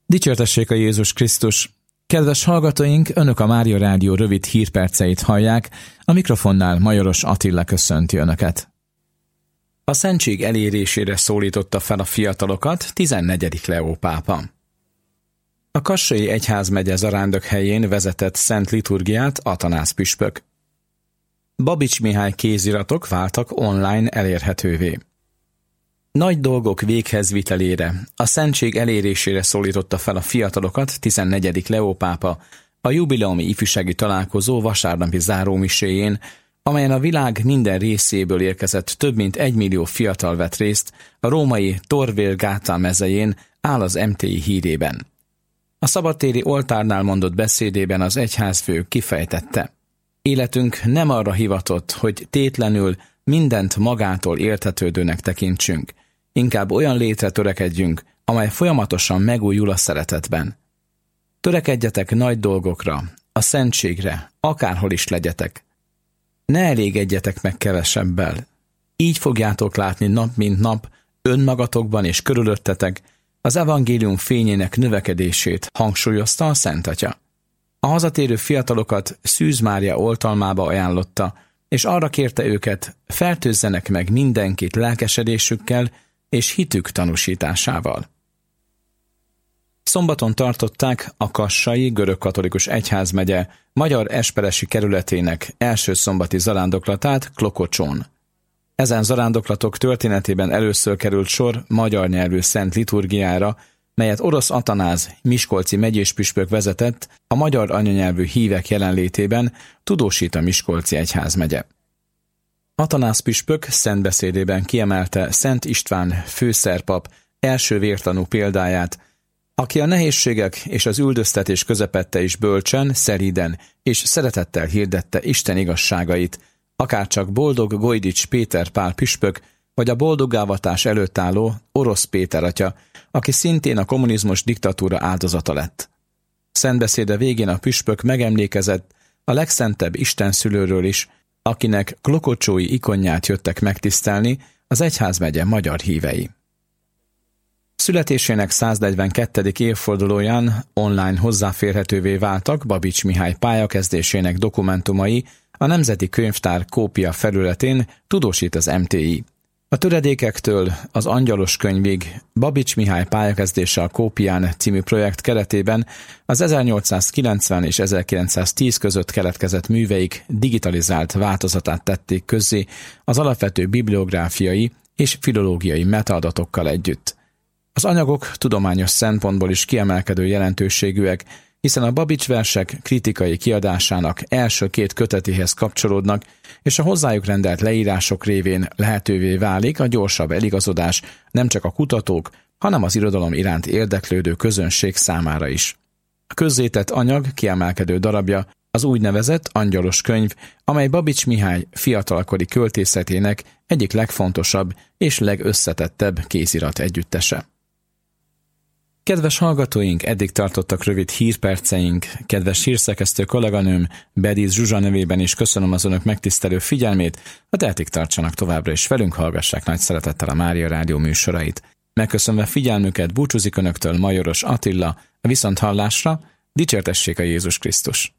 Dicsértessék a Jézus Krisztus! Kedves hallgatóink, Önök a Mária Rádió rövid hírperceit hallják, a mikrofonnál Majoros Attila köszönti Önöket. A szentség elérésére szólította fel a fiatalokat 14. Leó pápa. A kassai egyházmegye Zarándokhelyén vezetett szent liturgiát Atanász püspök. Babics Mihály kéziratok váltak online elérhetővé. Nagy dolgok véghezvitelére, a szentség elérésére szólította fel a fiatalokat 14. Leó pápa a jubileumi ifjúsági találkozó vasárnapi zárómiséjén, amelyen a világ minden részéből érkezett több mint 1 millió fiatal vett részt a római Torvél Gátá mezején áll az MTI hírében. A szabadtéri oltárnál mondott beszédében az egyházfő kifejtette: életünk nem arra hivatott, hogy tétlenül mindent magától értetődőnek tekintsünk, inkább olyan létre törekedjünk, amely folyamatosan megújul a szeretetben. Törekedjetek nagy dolgokra, a szentségre, akárhol is legyetek. Ne elégedjetek meg kevesebbel. Így fogjátok látni nap mint nap, önmagatokban és körülöttetek az evangélium fényének növekedését, hangsúlyozta a Szent Atya. A hazatérő fiatalokat Szűz Mária oltalmába ajánlotta, és arra kérte őket, fertőzzenek meg mindenkit lelkesedésükkel és hitük tanúsításával. Szombaton tartották a kassai görögkatolikus egyházmegye Magyar-Esperesi kerületének első szombati zarándoklatát Klokocsón. Ezen zarándoklatok történetében először került sor magyar nyelvű szent liturgiára, melyet Orosz Atanáz miskolci megyéspüspök vezetett a magyar anyanyelvű hívek jelenlétében, tudósít a miskolci egyházmegye. Atanáz püspök szentbeszédében kiemelte Szent István főszerpap első vértanú példáját, aki a nehézségek és az üldöztetés közepette is bölcsen, szeríden és szeretettel hirdette Isten igazságait, akárcsak boldog Gojdics Péter Pál püspök, vagy a boldogávatás előtt álló Orosz Péter atya, aki szintén a kommunizmus diktatúra áldozata lett. Szentbeszéde végén a püspök megemlékezett a legszentebb istenszülőről is, akinek klokocsói ikonját jöttek megtisztelni az egyházmegye magyar hívei. Születésének 142. évfordulóján online hozzáférhetővé váltak Babics Mihály pályakezdésének dokumentumai a Nemzeti Könyvtár kópia felületén, tudósít az MTI. A töredékektől az Angyalos könyvig Babics Mihály pályakezdése a kópián című projekt keretében az 1890 és 1910 között keletkezett műveik digitalizált változatát tették közzé az alapvető bibliográfiai és filológiai metaadatokkal együtt. Az anyagok tudományos szempontból is kiemelkedő jelentőségűek, hiszen a Babics versek kritikai kiadásának első 2 kötetéhez kapcsolódnak, és a hozzájuk rendelt leírások révén lehetővé válik a gyorsabb eligazodás nem csak a kutatók, hanem az irodalom iránt érdeklődő közönség számára is. A közzétett anyag kiemelkedő darabja az úgynevezett Angyalos könyv, amely Babics Mihály fiatalkori költészetének egyik legfontosabb és legösszetettebb kézirat együttese. Kedves hallgatóink, eddig tartottak rövid hírperceink. Kedves hírszerkesztő kolléganőm Bedíz Zsuzsa nevében is köszönöm az Önök megtisztelő figyelmét, a tehetik tartsanak továbbra is velünk, hallgassák nagy szeretettel a Mária Rádió műsorait. Megköszönve figyelmüket búcsúzik Önöktől Majoros Attila, a viszonthallásra, dicsértessék a Jézus Krisztus!